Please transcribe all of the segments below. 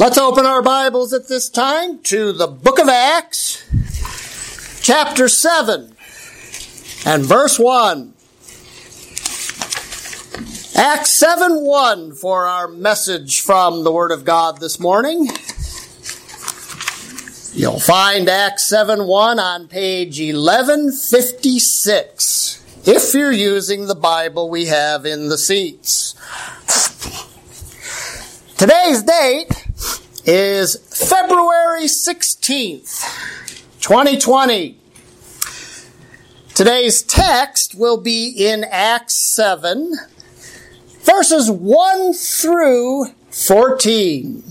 Let's open our Bibles at this time to the book of Acts, chapter 7, and verse 1. Acts 7:1 for our message from the Word of God this morning. You'll find Acts 7:1 on page 1156, if you're using the Bible we have in the seats. Today's date is February 16th, 2020. Today's text will be in Acts 7, verses 1 through 14.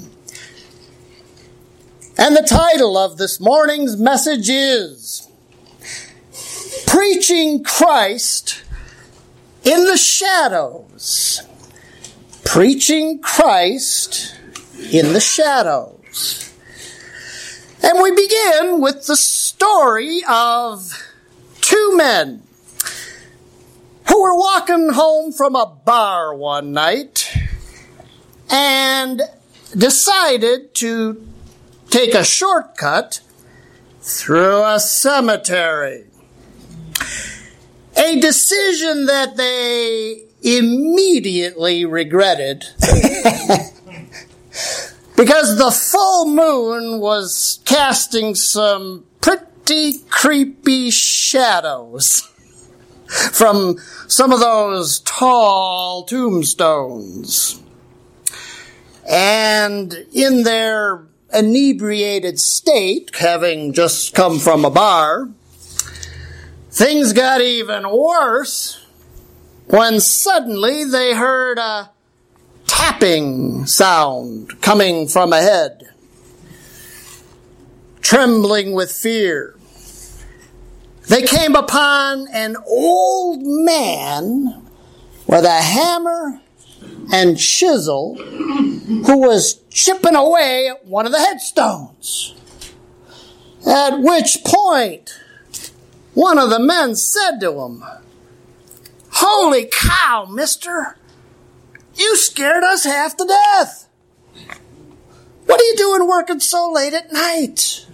And the title of this morning's message is Preaching Christ in the Shadows. Preaching Christ in the Shadows. And we begin with the story of two men who were walking home from a bar one night and decided to take a shortcut through a cemetery. A decision that they immediately regretted because the full moon was casting some pretty creepy shadows from some of those tall tombstones. And in their inebriated state, having just come from a bar, things got even worse when suddenly they heard a tapping sound coming from ahead. Trembling with fear, they came upon an old man with a hammer and chisel who was chipping away at one of the headstones. At which point, one of the men said to him, "Holy cow, mister, you scared us half to death. What are you doing working so late at night?"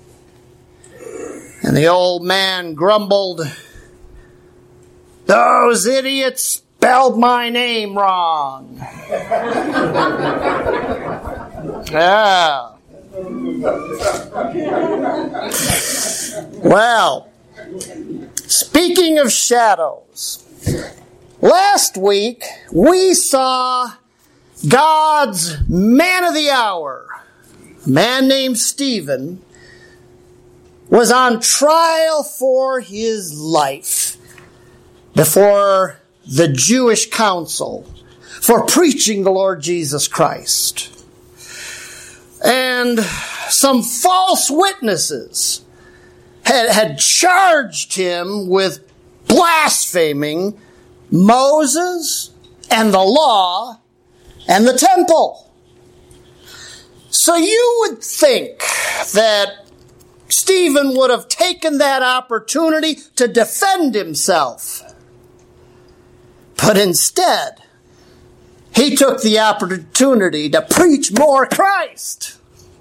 And the old man grumbled, "Those idiots spelled my name wrong." Yeah. Well, speaking of shadows, last week we saw God's man of the hour, a man named Stephen, was on trial for his life before the Jewish council for preaching the Lord Jesus Christ. And some false witnesses had charged him with blaspheming Moses and the law and the temple. So you would think that Stephen would have taken that opportunity to defend himself. But instead, he took the opportunity to preach more Christ.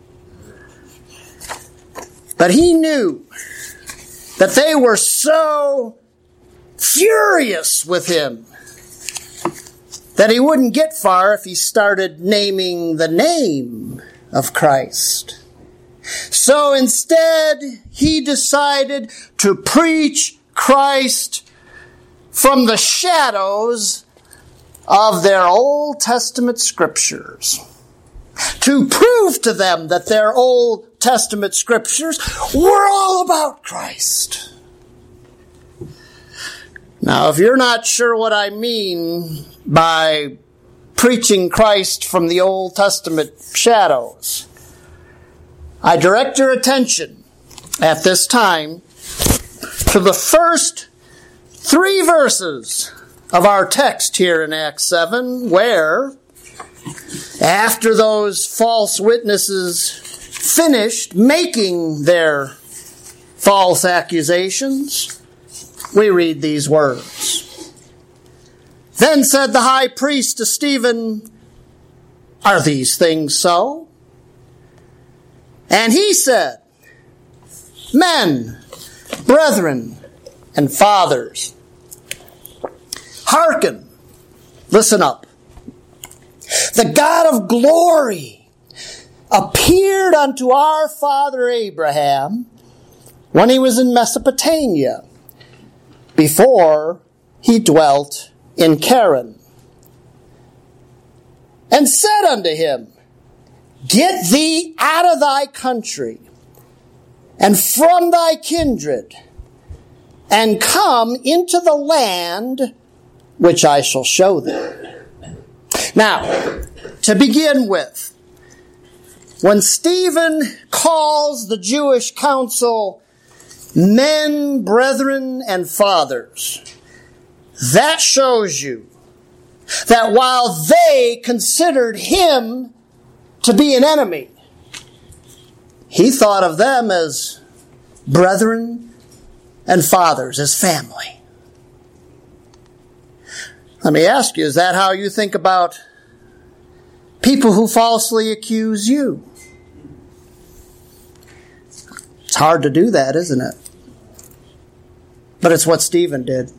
But he knew that they were so furious with him that he wouldn't get far if he started naming the name of Christ. So instead, he decided to preach Christ from the shadows of their Old Testament scriptures, to prove to them that their Old Testament scriptures were all about Christ. Now, if you're not sure what I mean by preaching Christ from the Old Testament shadows, I direct your attention at this time to the first 3 verses of our text here in Acts 7, where, after those false witnesses finished making their false accusations, we read these words. "Then said the high priest to Stephen, 'Are these things so?' And he said, Men, brethren, and fathers, hearken, listen up. The God of glory appeared unto our father Abraham when he was in Mesopotamia, before he dwelt in Charan, and said unto him, Get thee out of thy country, and from thy kindred, and come into the land which I shall show thee. Now, to begin with, when Stephen calls the Jewish council men, brethren, and fathers, that shows you that while they considered him to be an enemy, he thought of them as brethren and fathers, as family. Let me ask you, is that how you think about people who falsely accuse you? It's hard to do that, isn't it? But it's what Stephen did.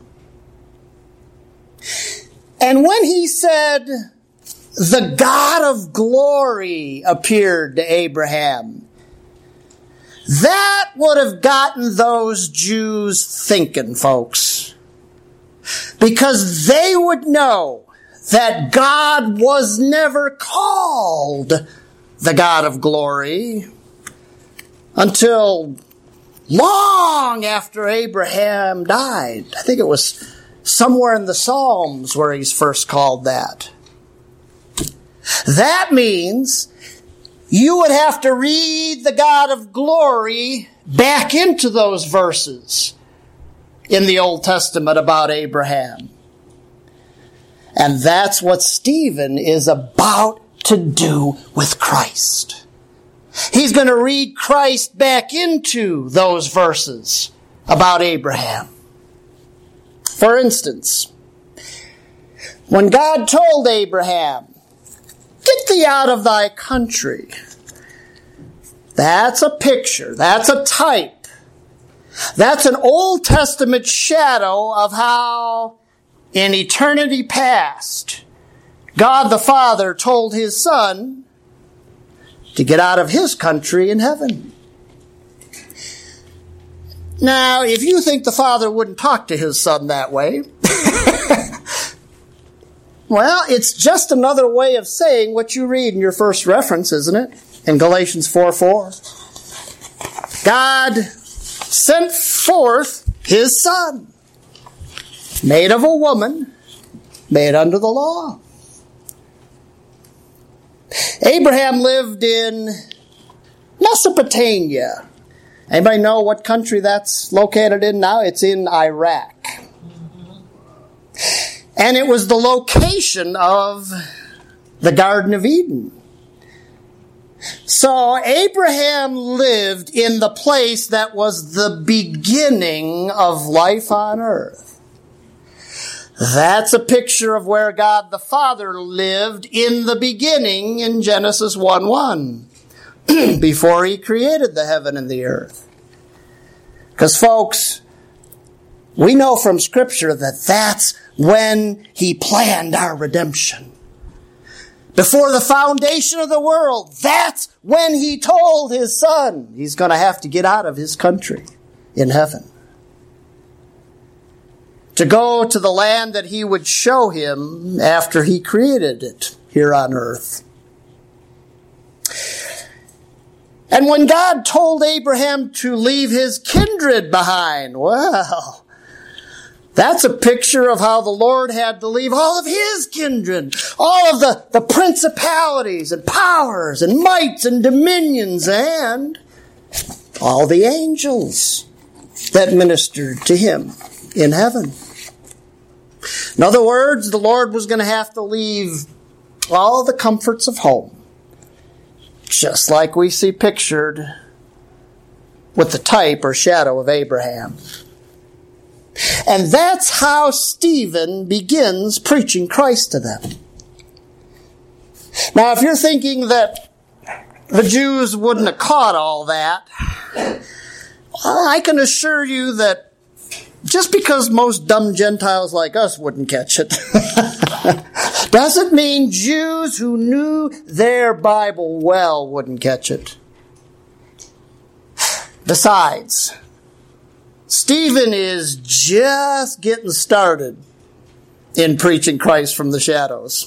And when he said, the God of glory appeared to Abraham, that would have gotten those Jews thinking, folks. Because they would know that God was never called the God of glory until long after Abraham died. I think it was somewhere in the Psalms where he's first called that. That means you would have to read the God of glory back into those verses in the Old Testament about Abraham. And that's what Stephen is about to do with Christ. He's going to read Christ back into those verses about Abraham. For instance, when God told Abraham, Get thee out of thy country, that's a picture, that's a type, that's an Old Testament shadow of how in eternity past, God the Father told his Son to get out of his country in heaven. Now, if you think the Father wouldn't talk to his Son that way, well, it's just another way of saying what you read in your first reference, isn't it? In Galatians 4:4. God sent forth his Son, made of a woman, made under the law. Abraham lived in Mesopotamia. Anybody know what country that's located in now? It's in Iraq. And it was the location of the Garden of Eden. So Abraham lived in the place that was the beginning of life on earth. That's a picture of where God the Father lived in the beginning in Genesis 1:1, before he created the heaven and the earth. Because, folks, we know from Scripture that that's when he planned our redemption. Before the foundation of the world, that's when he told his Son he's going to have to get out of his country in heaven, to go to the land that he would show him after he created it here on earth. And when God told Abraham to leave his kindred behind, well, that's a picture of how the Lord had to leave all of his kindred, all of the principalities and powers and mights and dominions and all the angels that ministered to him in heaven. In other words, the Lord was going to have to leave all the comforts of home, just like we see pictured with the type or shadow of Abraham. And that's how Stephen begins preaching Christ to them. Now, if you're thinking that the Jews wouldn't have caught all that. Well, I can assure you that just because most dumb Gentiles like us wouldn't catch it, doesn't mean Jews who knew their Bible well wouldn't catch it. Besides, Stephen is just getting started in preaching Christ from the shadows.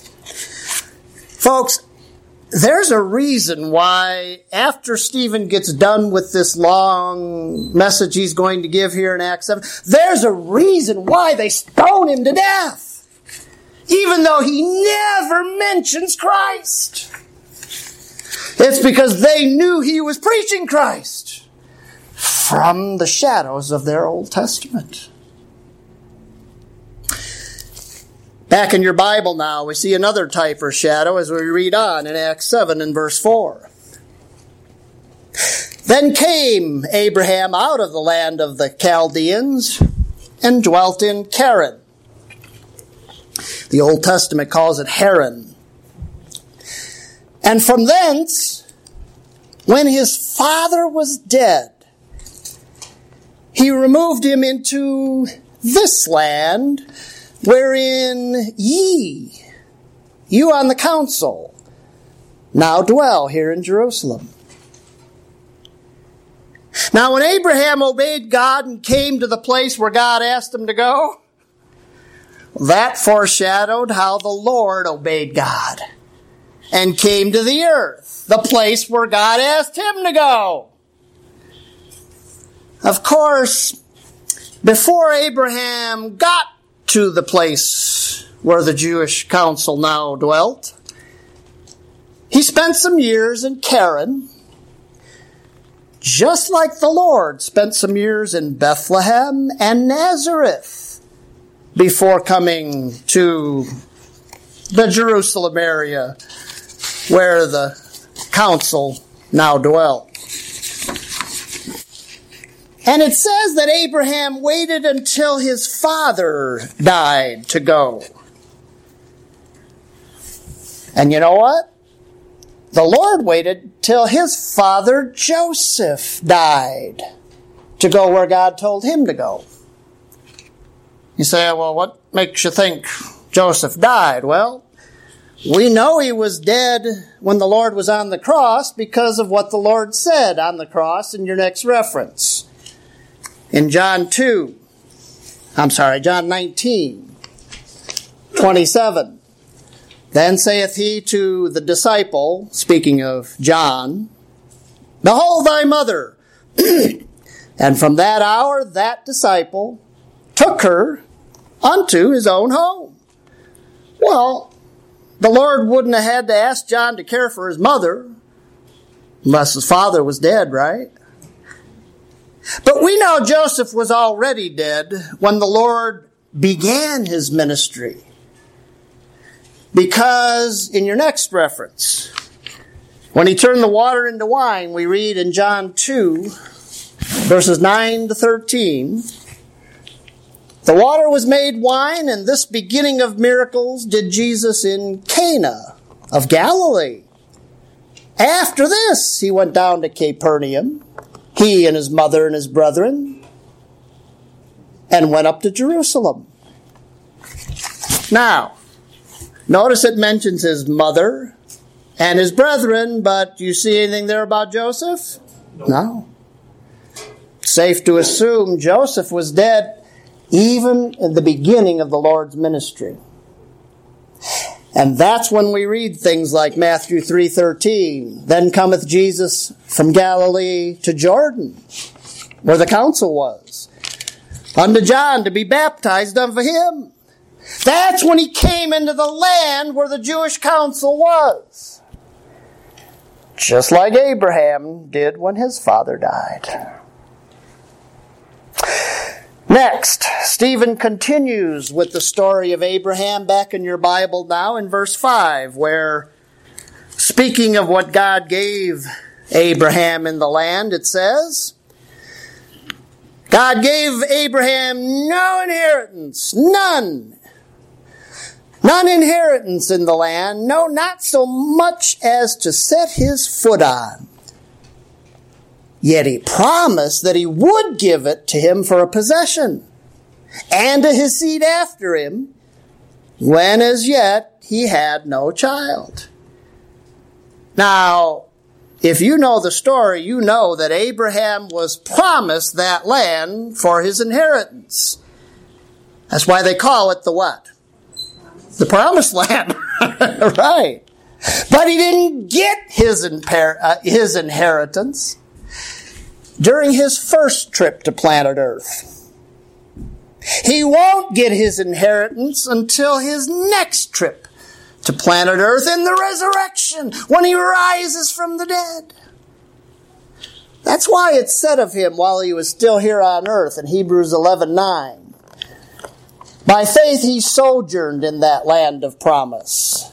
Folks, there's a reason why after Stephen gets done with this long message he's going to give here in Acts 7, there's a reason why they stone him to death, even though he never mentions Christ. It's because they knew he was preaching Christ from the shadows of their Old Testament. Back in your Bible now, we see another type or shadow as we read on in Acts 7 and verse 4. Then came Abraham out of the land of the Chaldeans and dwelt in Charan. The Old Testament calls it Haran. And from thence, when his father was dead, he removed him into this land, wherein you on the council, now dwell here in Jerusalem. Now when Abraham obeyed God and came to the place where God asked him to go, that foreshadowed how the Lord obeyed God and came to the earth, the place where God asked him to go. Of course, before Abraham got to the place where the Jewish council now dwelt, he spent some years in Charan, just like the Lord spent some years in Bethlehem and Nazareth before coming to the Jerusalem area where the council now dwelt. And it says that Abraham waited until his father died to go. And you know what? The Lord waited till his father Joseph died to go where God told him to go. You say, well, what makes you think Joseph died? Well, we know he was dead when the Lord was on the cross because of what the Lord said on the cross in your next reference. In John 19, 27. Then saith he to the disciple, speaking of John, Behold thy mother. And from that hour that disciple took her unto his own home. Well, the Lord wouldn't have had to ask John to care for his mother unless his father was dead, right? But we know Joseph was already dead when the Lord began his ministry. Because in your next reference, when he turned the water into wine, we read in John 2, verses 9 to 13, the water was made wine, and this beginning of miracles did Jesus in Cana of Galilee. After this, he went down to Capernaum, he and his mother and his brethren, and went up to Jerusalem. Now, notice it mentions his mother and his brethren, but do you see anything there about Joseph? No. Safe to assume Joseph was dead even in the beginning of the Lord's ministry. And that's when we read things like Matthew 3:13. Then cometh Jesus from Galilee to Jordan, where the council was, unto John to be baptized of him. That's when he came into the land where the Jewish council was. Just like Abraham did when his father died. Next, Stephen continues with the story of Abraham back in your Bible now in verse 5, where, speaking of what God gave Abraham in the land, it says, God gave Abraham no inheritance, none. none inheritance in the land, no, not so much as to set his foot on. Yet he promised that he would give it to him for a possession, and to his seed after him, when as yet he had no child. Now, if you know the story, you know that Abraham was promised that land for his inheritance. That's why they call it the what? The promised land. Right. But he didn't get his inheritance during his first trip to planet Earth. He won't get his inheritance until his next trip to planet Earth in the resurrection, when he rises from the dead. That's why it's said of him while he was still here on earth in Hebrews 11:9. By faith he sojourned in that land of promise,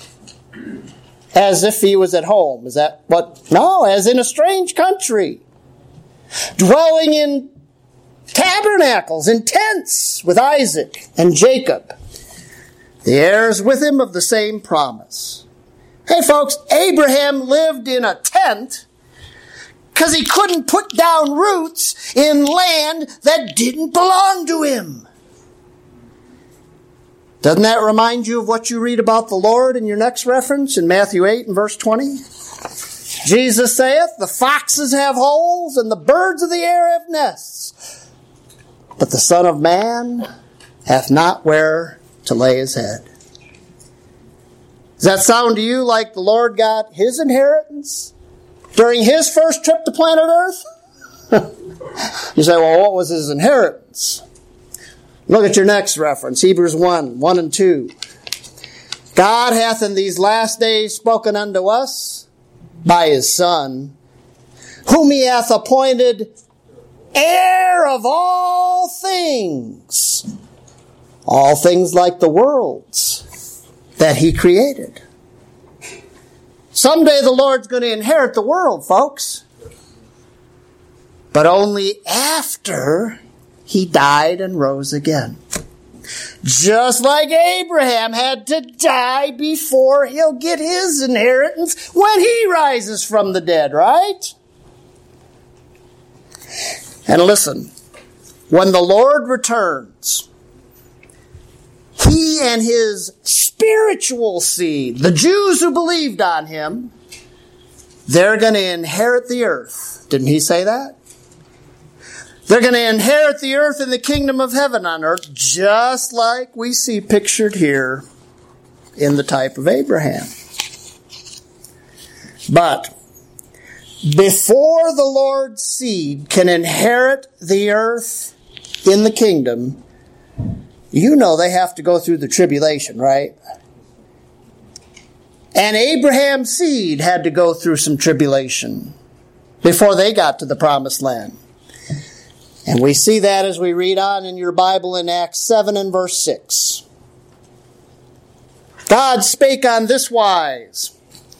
as if he was at home. Is that what? No, as in a strange country, dwelling in tabernacles, in tents with Isaac and Jacob, the heirs with him of the same promise. Hey folks, Abraham lived in a tent because he couldn't put down roots in land that didn't belong to him. Doesn't that remind you of what you read about the Lord in your next reference in Matthew 8 and verse 20? Jesus saith, the foxes have holes and the birds of the air have nests, but the Son of Man hath not where to lay his head. Does that sound to you like the Lord got his inheritance during his first trip to planet Earth? You say, well, what was his inheritance? Look at your next reference, Hebrews 1 and 2. God hath in these last days spoken unto us by his Son, whom he hath appointed heir of all things like the worlds that he created. Someday the Lord's going to inherit the world, folks. But only after he died and rose again. Just like Abraham had to die before he'll get his inheritance when he rises from the dead, right? And listen, when the Lord returns, he and his spiritual seed, the Jews who believed on him, they're going to inherit the earth. Didn't he say that? They're going to inherit the earth in the kingdom of heaven on earth, just like we see pictured here in the type of Abraham. But before the Lord's seed can inherit the earth in the kingdom, you know they have to go through the tribulation, right? And Abraham's seed had to go through some tribulation before they got to the promised land. And we see that as we read on in your Bible in Acts 7 and verse 6. God spake on this wise,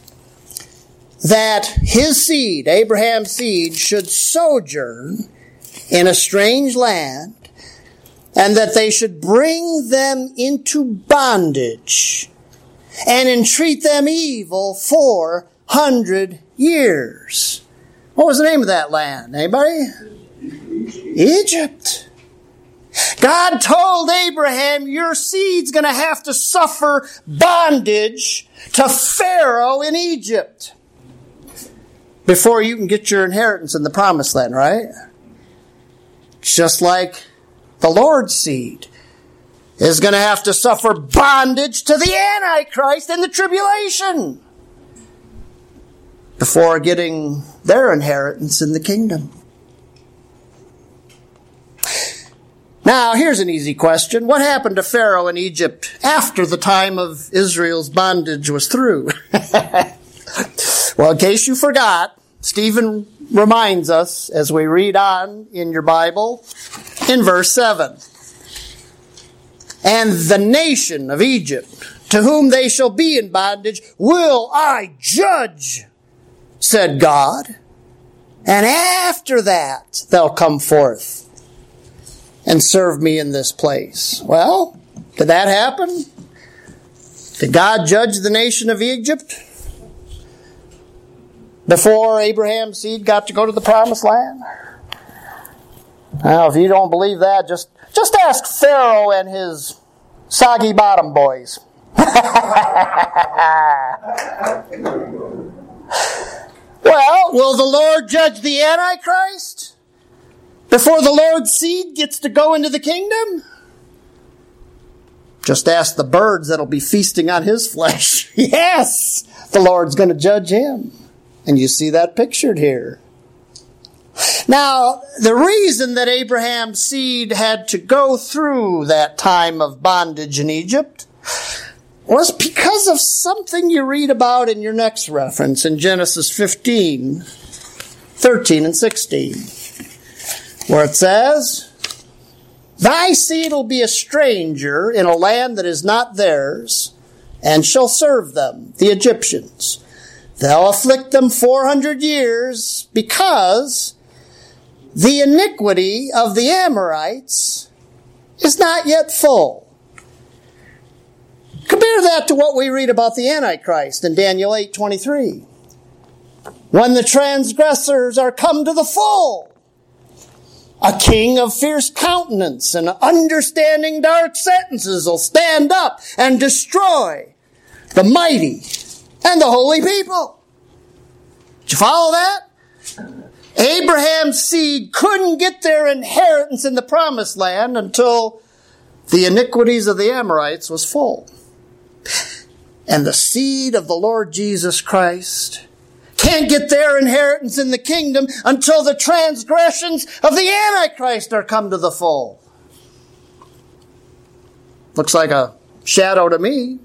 that his seed, Abraham's seed, should sojourn in a strange land, and that they should bring them into bondage and entreat them evil 400 years. What was the name of that land? Anybody? Egypt. God told Abraham, your seed's going to have to suffer bondage to Pharaoh in Egypt before you can get your inheritance in the promised land, right? Just like the Lord's seed is going to have to suffer bondage to the Antichrist in the tribulation before getting their inheritance in the kingdom. Now, here's an easy question. What happened to Pharaoh in Egypt after the time of Israel's bondage was through? Well, in case you forgot, Stephen reminds us as we read on in your Bible in verse 7. And the nation of Egypt, to whom they shall be in bondage, will I judge, said God. And after that they'll come forth and serve me in this place. Well, did that happen? Did God judge the nation of Egypt before Abraham's seed got to go to the promised land? Now, if you don't believe that, just ask Pharaoh and his soggy bottom boys. Well, will the Lord judge the Antichrist before the Lord's seed gets to go into the kingdom? Just ask the birds that'll be feasting on his flesh. Yes, the Lord's going to judge him. And you see that pictured here. Now, the reason that Abraham's seed had to go through that time of bondage in Egypt was because of something you read about in your next reference in Genesis 15, 13 and 16, where it says, "Thy seed will be a stranger in a land that is not theirs, and shall serve them, the Egyptians. They'll afflict them 400 years, because the iniquity of the Amorites is not yet full." Compare that to what we read about the Antichrist in Daniel 8:23. "When the transgressors are come to the full, a king of fierce countenance and understanding dark sentences will stand up and destroy the mighty and the holy people." Did you follow that? Abraham's seed couldn't get their inheritance in the promised land until the iniquities of the Amorites was full. And the seed of the Lord Jesus Christ can't get their inheritance in the kingdom until the transgressions of the Antichrist are come to the full. Looks like a shadow to me.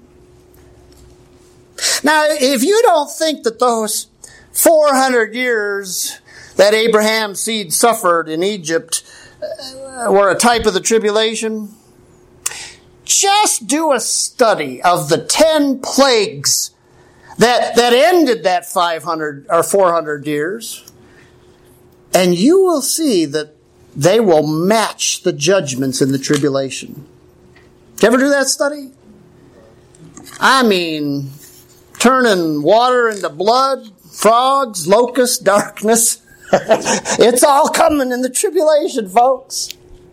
Now, if you don't think that those 400 years that Abraham's seed suffered in Egypt were a type of the tribulation, just do a study of the 10 plagues that ended that 500 or 400 years, and you will see that they will match the judgments in the tribulation. Did you ever do that study? I mean, turning water into blood, frogs, locusts, darkness. It's all coming in the tribulation, folks.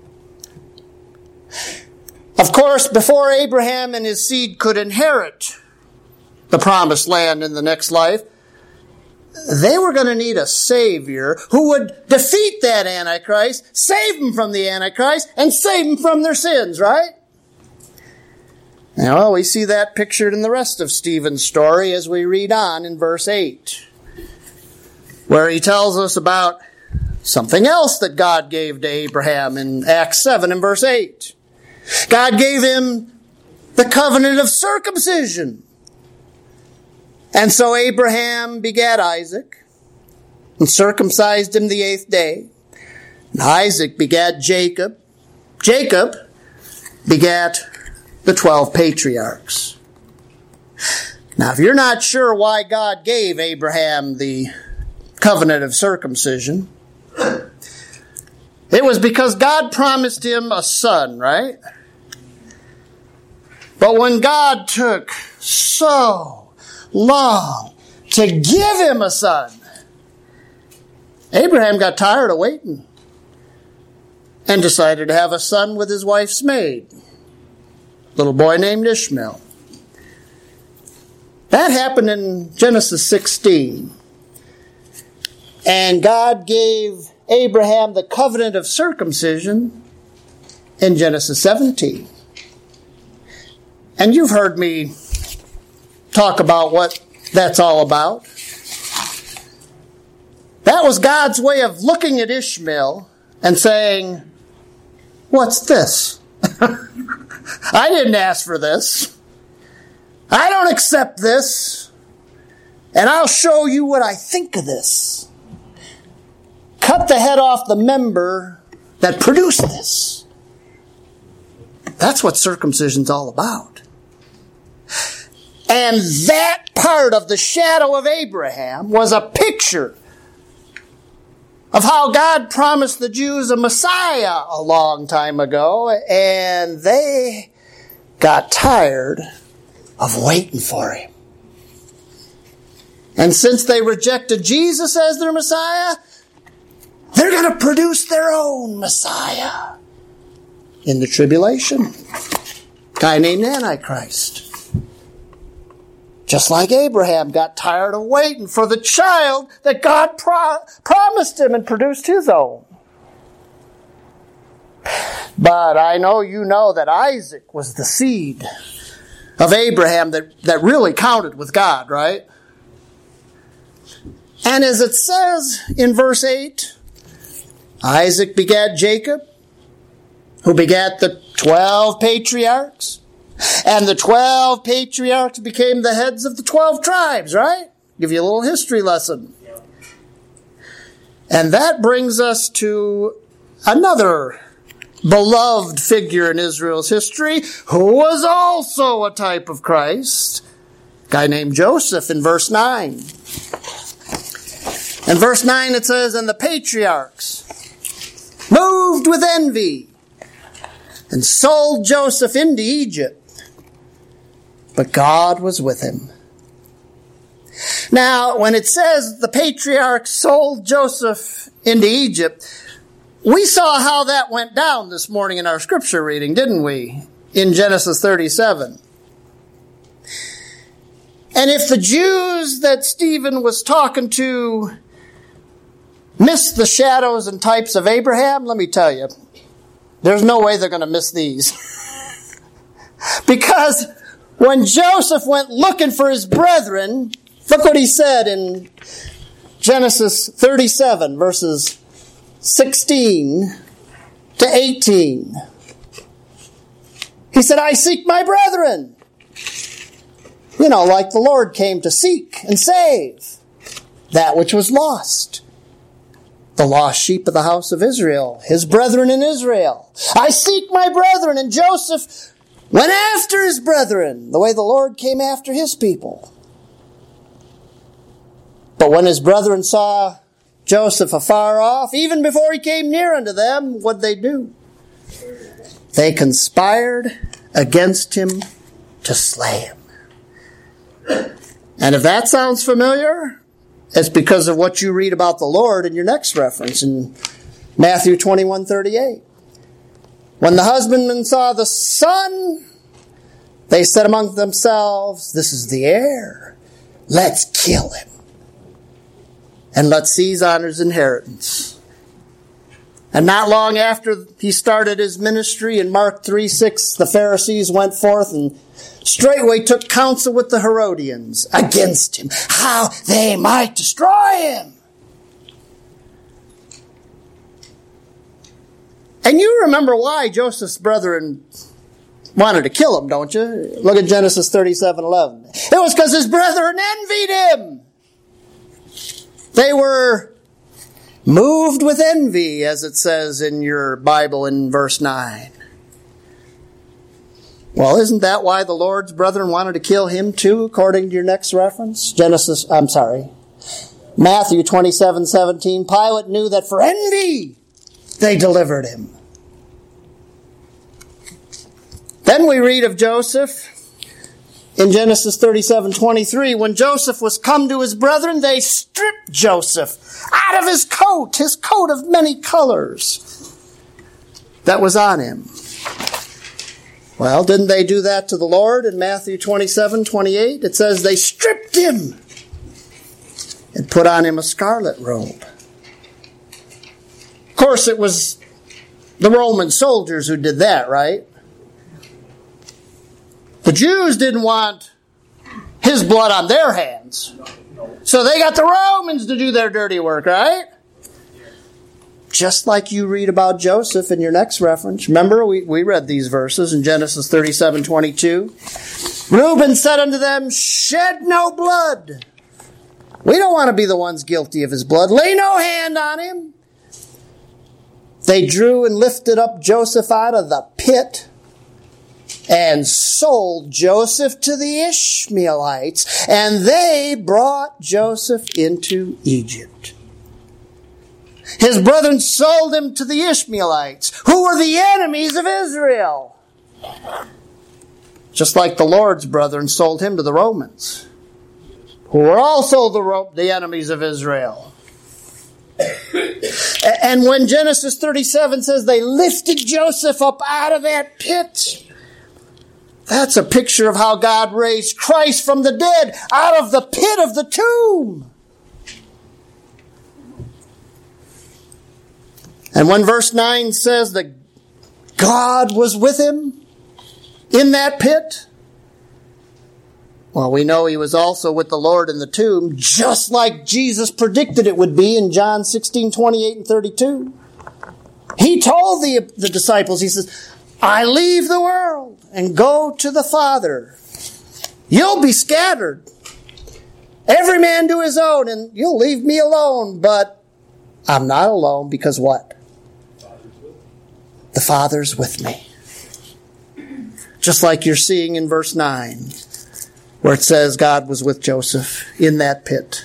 Of course, before Abraham and his seed could inherit the promised land in the next life, they were going to need a Savior who would defeat that Antichrist, save them from the Antichrist, and save them from their sins, right? Now, we see that pictured in the rest of Stephen's story as we read on in verse 8, where he tells us about something else that God gave to Abraham in Acts 7 and verse 8. God gave him the covenant of circumcision. And so Abraham begat Isaac and circumcised him the 8th day. And Isaac begat Jacob. Jacob begat the 12 patriarchs. Now, if you're not sure why God gave Abraham the covenant of circumcision, it was because God promised him a son, right? But when God took so long to give him a son, Abraham got tired of waiting and decided to have a son with his wife's maid, a little boy named Ishmael. That happened in Genesis 16. And God gave Abraham the covenant of circumcision in Genesis 17. And you've heard me talk about what that's all about. That was God's way of looking at Ishmael and saying, "What's this? I didn't ask for this. I don't accept this. And I'll show you what I think of this. Cut the head off the member that produced this." That's what circumcision's all about. And that part of the shadow of Abraham was a picture of how God promised the Jews a Messiah a long time ago, and they got tired of waiting for him. And since they rejected Jesus as their Messiah, they're going to produce their own Messiah in the tribulation. A guy named Antichrist. Just like Abraham got tired of waiting for the child that God promised him and produced his own. But I know you know that Isaac was the seed of Abraham that really counted with God, right? And as it says in verse 8, Isaac begat Jacob, who begat the 12 patriarchs. And the 12 patriarchs became the heads of the 12 tribes, right? Give you a little history lesson. And that brings us to another beloved figure in Israel's history, who was also a type of Christ, a guy named Joseph in verse 9. In verse 9 it says, and the patriarchs, moved with envy, and sold Joseph into Egypt. But God was with him. Now, when it says the patriarchs sold Joseph into Egypt, we saw how that went down this morning in our scripture reading, didn't we? In Genesis 37. And if the Jews that Stephen was talking to missed the shadows and types of Abraham, let me tell you, there's no way they're going to miss these. Because when Joseph went looking for his brethren, look what he said in Genesis 37, verses 16 to 18. He said, I seek my brethren. You know, like the Lord came to seek and save that which was lost. The lost sheep of the house of Israel, his brethren in Israel. I seek my brethren. And Joseph went after his brethren, the way the Lord came after his people. But when his brethren saw Joseph afar off, even before he came near unto them, what'd they do? They conspired against him to slay him. And if that sounds familiar, it's because of what you read about the Lord in your next reference in Matthew 21:38. When the husbandmen saw the son, they said among themselves, this is the heir. Let's kill him. And let's seize on his inheritance. And not long after he started his ministry, in Mark 3:6, the Pharisees went forth and straightway took counsel with the Herodians against him, how they might destroy him. And you remember why Joseph's brethren wanted to kill him, don't you? Look at Genesis 37:11. It was because his brethren envied him. They were moved with envy, as it says in your Bible in verse 9. Well, isn't that why the Lord's brethren wanted to kill him too, according to your next reference? Matthew 27:17. Pilate knew that for envy they delivered him. Then we read of Joseph in Genesis 37:23. When Joseph was come to his brethren, they stripped Joseph out of his coat of many colors that was on him. Well, didn't they do that to the Lord in Matthew 27:28? It says they stripped him and put on him a scarlet robe. Of course, it was the Roman soldiers who did that, right? The Jews didn't want his blood on their hands. So they got the Romans to do their dirty work, right? Just like you read about Joseph in your next reference. Remember, we read these verses in Genesis 37:22. Reuben said unto them, shed no blood. We don't want to be the ones guilty of his blood. Lay no hand on him. They drew and lifted up Joseph out of the pit and sold Joseph to the Ishmaelites, and they brought Joseph into Egypt. His brethren sold him to the Ishmaelites, who were the enemies of Israel. just like the Lord's brethren sold him to the Romans, who were also the enemies of Israel. And when Genesis 37 says they lifted Joseph up out of that pit, that's a picture of how God raised Christ from the dead out of the pit of the tomb. And when verse 9 says that God was with him in that pit, well, we know he was also with the Lord in the tomb, just like Jesus predicted it would be in John 16:28 and 32. He told the disciples, he says, I leave the world and go to the Father. You'll be scattered, every man to his own, and you'll leave me alone. But I'm not alone, because what? The Father's with me. Just like you're seeing in verse 9, where it says God was with Joseph in that pit.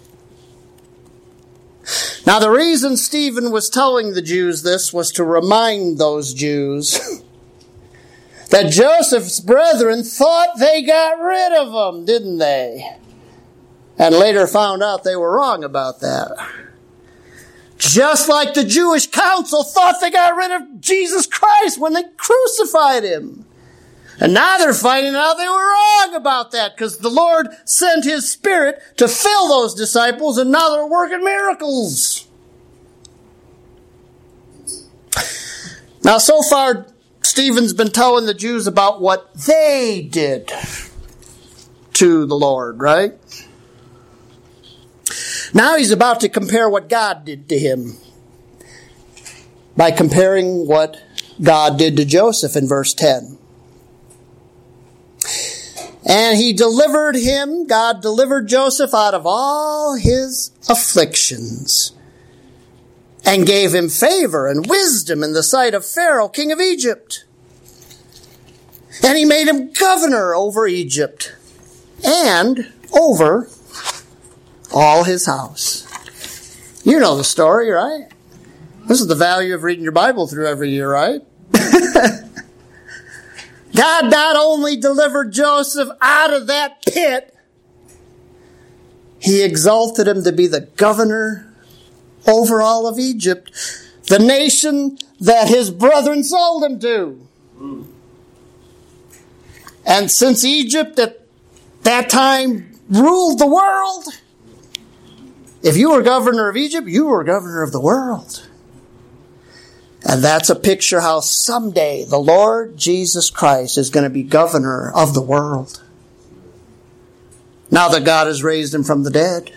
Now, the reason Stephen was telling the Jews this was to remind those Jews that Joseph's brethren thought they got rid of him, didn't they? And later found out they were wrong about that. Just like the Jewish council thought they got rid of Jesus Christ when they crucified him. And now they're finding out they were wrong about that, because the Lord sent his Spirit to fill those disciples, and now they're working miracles. Now, so far, Stephen's been telling the Jews about what they did to the Lord, right? Now he's about to compare what God did to him by comparing what God did to Joseph in verse 10. And he delivered him, God delivered Joseph out of all his afflictions, and gave him favor and wisdom in the sight of Pharaoh, king of Egypt. And he made him governor over Egypt and over all his house. You know the story, right? This is the value of reading your Bible through every year, right? God not only delivered Joseph out of that pit, he exalted him to be the governor over all of Egypt, the nation that his brethren sold him to. And since Egypt at that time ruled the world, if you were governor of Egypt, you were governor of the world. And that's a picture how someday the Lord Jesus Christ is going to be governor of the world, now that God has raised him from the dead.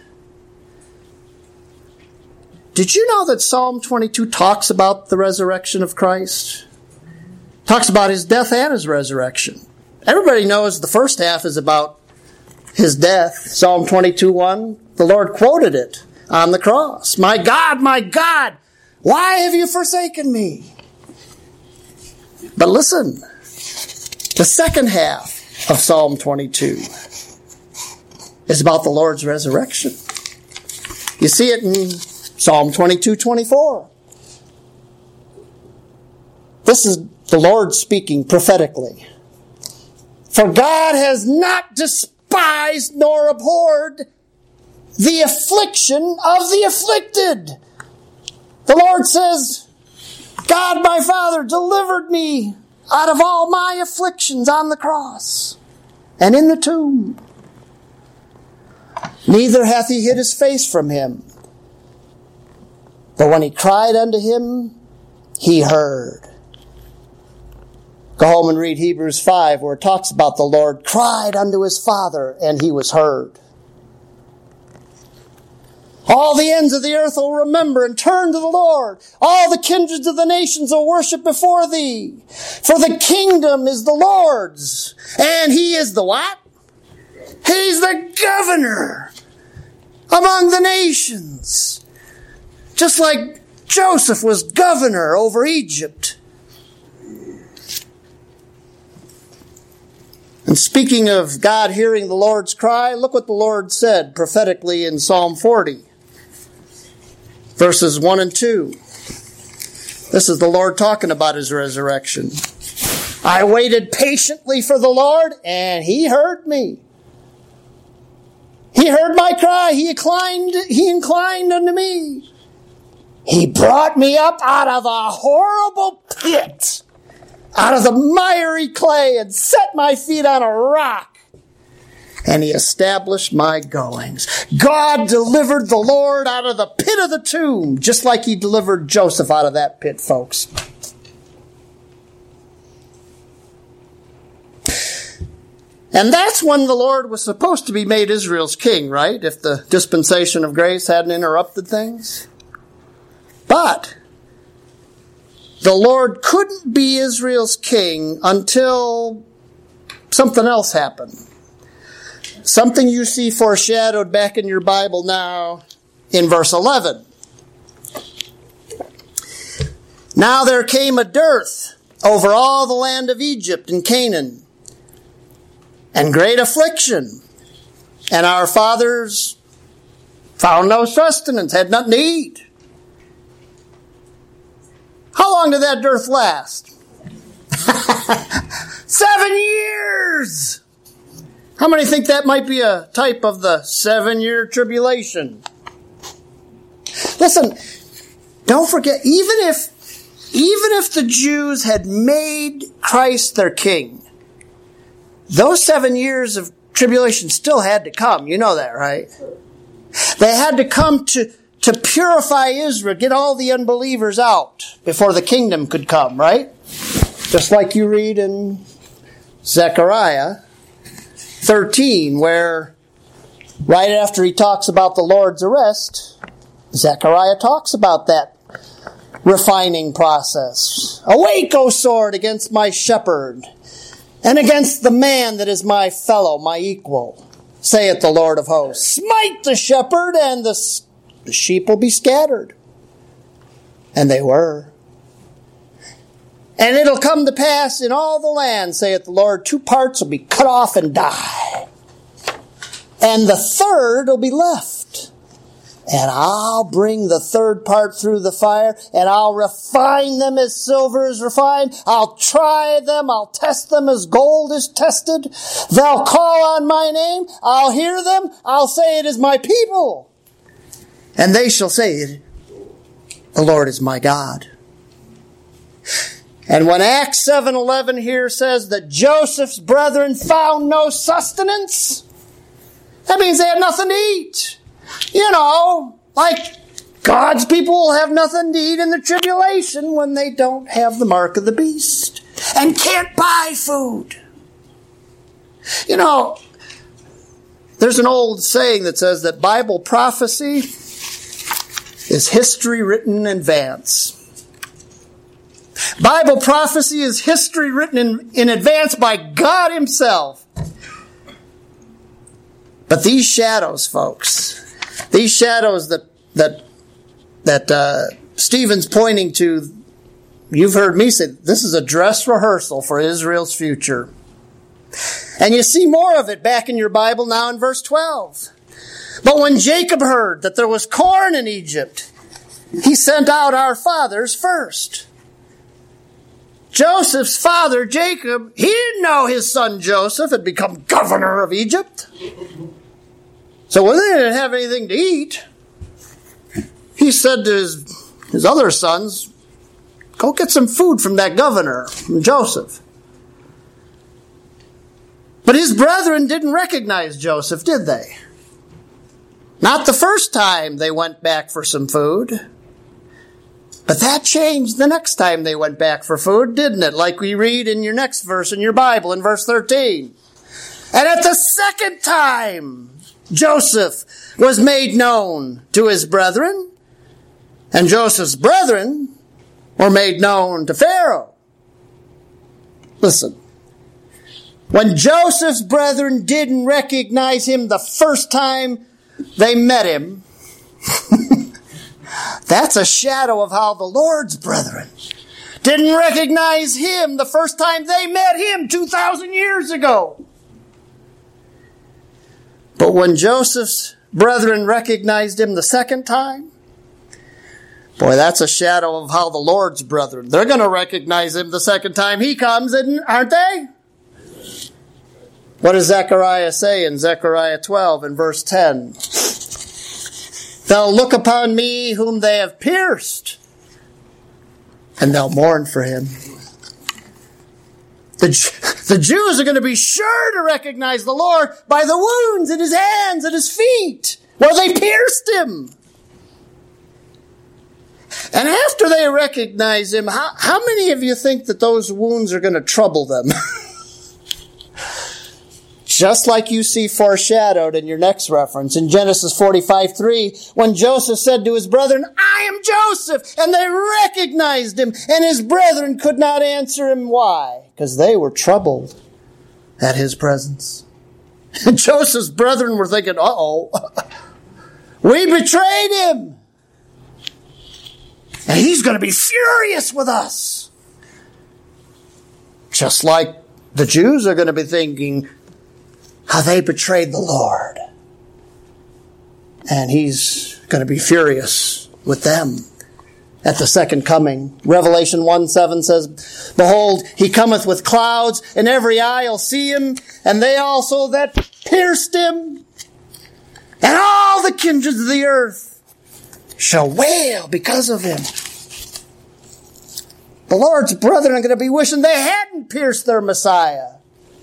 Did you know that Psalm 22 talks about the resurrection of Christ? Talks about his death and his resurrection. Everybody knows the first half is about his death. Psalm 22:1, the Lord quoted it on the cross. My God, why have you forsaken me? But listen, the second half of Psalm 22 is about the Lord's resurrection. You see it in Psalm 22:24. This is the Lord speaking prophetically. For God has not despised nor abhorred the affliction of the afflicted. The Lord says, God my Father delivered me out of all my afflictions on the cross and in the tomb. Neither hath he hid his face from him. But when he cried unto him, he heard. Go home and read Hebrews 5, where it talks about the Lord cried unto his Father, and he was heard. All the ends of the earth will remember and turn to the Lord. All the kindreds of the nations will worship before thee. For the kingdom is the Lord's, and he is the what? He's the governor among the nations. Just like Joseph was governor over Egypt. And speaking of God hearing the Lord's cry, look what the Lord said prophetically in Psalm 40. Verses 1 and 2. This is the Lord talking about his resurrection. I waited patiently for the Lord, and He heard me. He heard my cry. He inclined unto me. He brought me up out of a horrible pit, out of the miry clay, and set my feet on a rock. And He established my goings. God delivered the Lord out of the pit of the tomb, just like He delivered Joseph out of that pit, folks. And that's when the Lord was supposed to be made Israel's king, right? If the dispensation of grace hadn't interrupted things. But the Lord couldn't be Israel's king until something else happened. Something you see foreshadowed back in your Bible now in verse 11. Now there came a dearth over all the land of Egypt and Canaan, and great affliction, and our fathers found no sustenance, had nothing to eat. How long did that dearth last? 7 years! How many think that might be a type of the 7-year tribulation? Listen, don't forget, even if the Jews had made Christ their king, those 7 years of tribulation still had to come. You know that, right? They had to come to purify Israel, get all the unbelievers out before the kingdom could come, right? Just like you read in Zechariah 13, where right after he talks about the Lord's arrest, Zechariah talks about that refining process. Awake, O sword, against my shepherd, and against the man that is my fellow, my equal, saith the Lord of hosts. Smite the shepherd, and the sheep will be scattered. And they were. And it'll come to pass in all the land, saith the Lord, 2 parts will be cut off and die, and the third will be left. And I'll bring the third part through the fire, and I'll refine them as silver is refined. I'll try them, I'll test them as gold is tested. They'll call on my name, I'll hear them, I'll say it is my people. And they shall say, the Lord is my God. And when Acts 7:11 here says that Joseph's brethren found no sustenance, that means they had nothing to eat. You know, like God's people will have nothing to eat in the tribulation when they don't have the mark of the beast and can't buy food. You know, there's an old saying that says that Bible prophecy is history written in advance. Bible prophecy is history written in advance by God Himself. But these shadows, folks, these shadows that Stephen's pointing to, you've heard me say, this is a dress rehearsal for Israel's future. And you see more of it back in your Bible now in verse 12. But when Jacob heard that there was corn in Egypt, he sent out our fathers first. Joseph's father, Jacob, he didn't know his son Joseph had become governor of Egypt. So when they didn't have anything to eat, he said to his other sons, go get some food from that governor, from Joseph. But his brethren didn't recognize Joseph, did they? Not the first time they went back for some food. But that changed the next time they went back for food, didn't it? Like we read in your next verse in your Bible, in verse 13. And at the second time, Joseph was made known to his brethren, and Joseph's brethren were made known to Pharaoh. Listen, when Joseph's brethren didn't recognize him the first time they met him, that's a shadow of how the Lord's brethren didn't recognize him the first time they met him 2,000 years ago. But when Joseph's brethren recognized him the second time, Boy, that's a shadow of how the Lord's brethren, they're going to recognize him the second time he comes, aren't they? What does Zechariah say in Zechariah 12 and verse 10? They'll look upon me whom they have pierced, and they'll mourn for him. The Jews are going to be sure to recognize the Lord by the wounds in his hands and his feet, where they pierced him. And after they recognize him, how many of you think that those wounds are going to trouble them? Just like you see foreshadowed in your next reference in Genesis 45:3, when Joseph said to his brethren, I am Joseph, and they recognized him, and his brethren could not answer him. Why? Because they were troubled at his presence. And Joseph's brethren were thinking, uh-oh, we betrayed him. And he's going to be furious with us. Just like the Jews are going to be thinking how they betrayed the Lord. And he's going to be furious with them at the second coming. Revelation 1:7 says, Behold, he cometh with clouds, and every eye will see him, and they also that pierced him, and all the kindreds of the earth shall wail because of him. The Lord's brethren are going to be wishing they hadn't pierced their Messiah.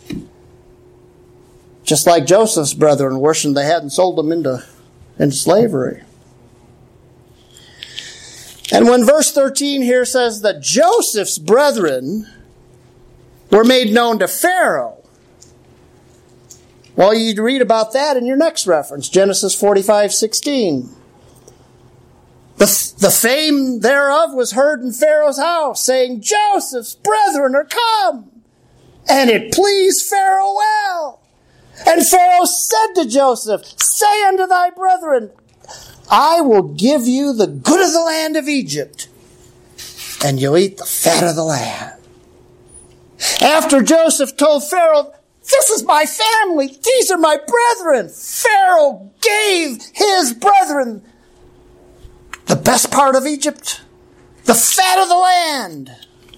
Just like Joseph's brethren wishing they hadn't sold him into slavery. And when verse 13 here says that Joseph's brethren were made known to Pharaoh, well, you'd read about that in your next reference, Genesis 45:16. The fame thereof was heard in Pharaoh's house, saying, Joseph's brethren are come. And it pleased Pharaoh well. And Pharaoh said to Joseph, Say unto thy brethren, I will give you the good of the land of Egypt, and you'll eat the fat of the land. After Joseph told Pharaoh, This is my family, these are my brethren, Pharaoh gave his brethren the best part of Egypt, the fat of the land.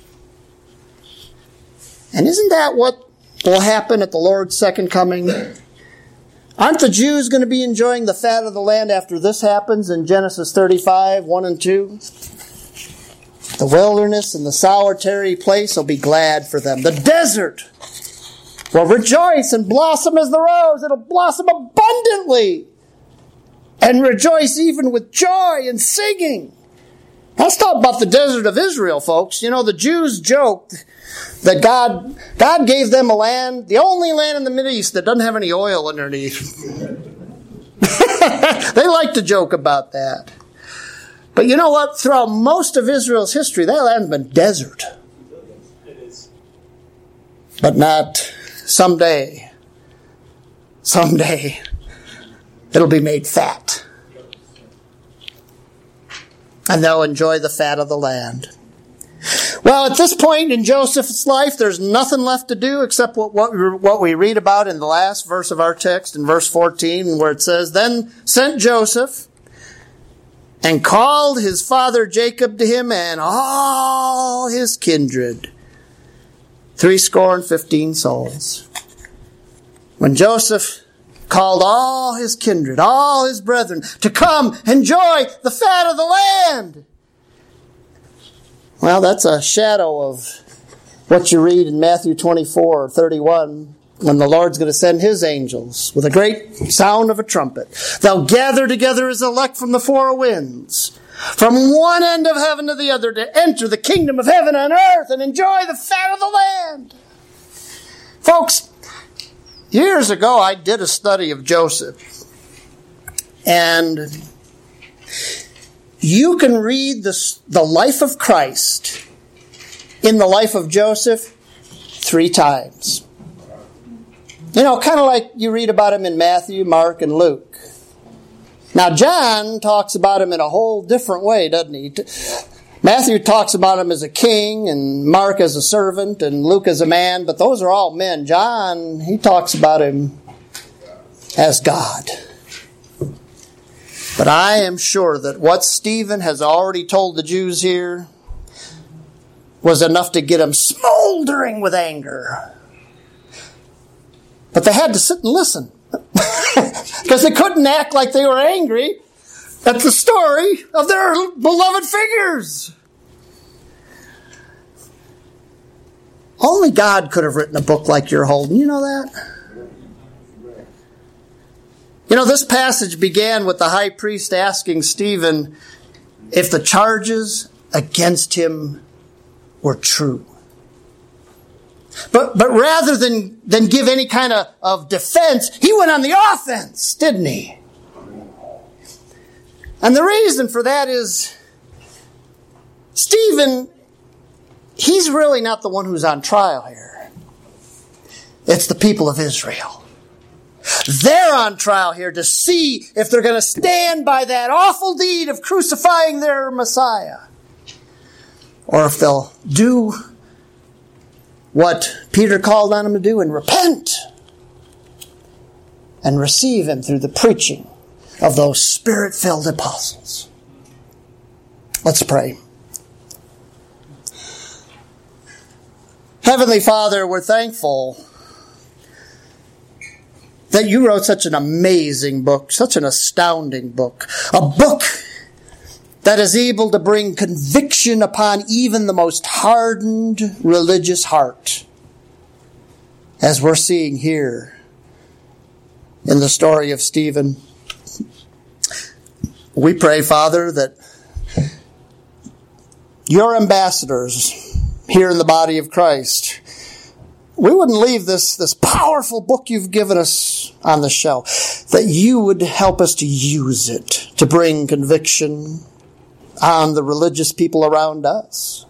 And isn't that what will happen at the Lord's second coming? Aren't the Jews going to be enjoying the fat of the land after this happens in Genesis 35:1 and 2? The wilderness and the solitary place will be glad for them. The desert will rejoice and blossom as the rose. It'll blossom abundantly and rejoice even with joy and singing. Let's talk about the desert of Israel, folks. You know, the Jews joked that God gave them a land, the only land in the Middle East that doesn't have any oil underneath. They like to joke about that. But you know what? Throughout most of Israel's history, that land's been desert. But not someday. Someday, it'll be made fat. And they'll enjoy the fat of the land. Well, at this point in Joseph's life, there's nothing left to do except what we read about in the last verse of our text, in verse 14, where it says, Then sent Joseph, and called his father Jacob to him, and all his kindred, 70 souls. When Joseph called all his kindred, all his brethren, to come enjoy the fat of the land. Well, that's a shadow of what you read in Matthew 24:31, when the Lord's going to send his angels with a great sound of a trumpet. They'll gather together his elect from the four winds, from one end of heaven to the other, to enter the kingdom of heaven on earth and enjoy the fat of the land. Folks, years ago I did a study of Joseph, and you can read the life of Christ in the life of Joseph 3 times. You know, kind of like you read about him in Matthew, Mark, and Luke. Now, John talks about him in a whole different way, doesn't he? Matthew talks about him as a king, and Mark as a servant, and Luke as a man, but those are all men. John, he talks about him as God. But I am sure that what Stephen has already told the Jews here was enough to get them smoldering with anger. But they had to sit and listen. Because they couldn't act like they were angry at the story of their beloved figures. Only God could have written a book like you're holding. You know that? You know, this passage began with the high priest asking Stephen if the charges against him were true. But rather than give any kind of defense, he went on the offense, didn't he? And the reason for that is Stephen, he's really not the one who's on trial here. It's the people of Israel. They're on trial here to see if they're going to stand by that awful deed of crucifying their Messiah, or if they'll do what Peter called on them to do and repent and receive him through the preaching of those Spirit-filled apostles. Let's pray. Heavenly Father, we're thankful that you wrote such an amazing book, such an astounding book, a book that is able to bring conviction upon even the most hardened religious heart, as we're seeing here in the story of Stephen. We pray, Father, that your ambassadors here in the body of Christ, we wouldn't leave this powerful book you've given us on the shelf, that you would help us to use it to bring conviction on the religious people around us,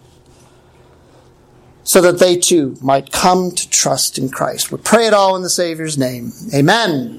so that they too might come to trust in Christ. We pray it all in the Savior's name. Amen.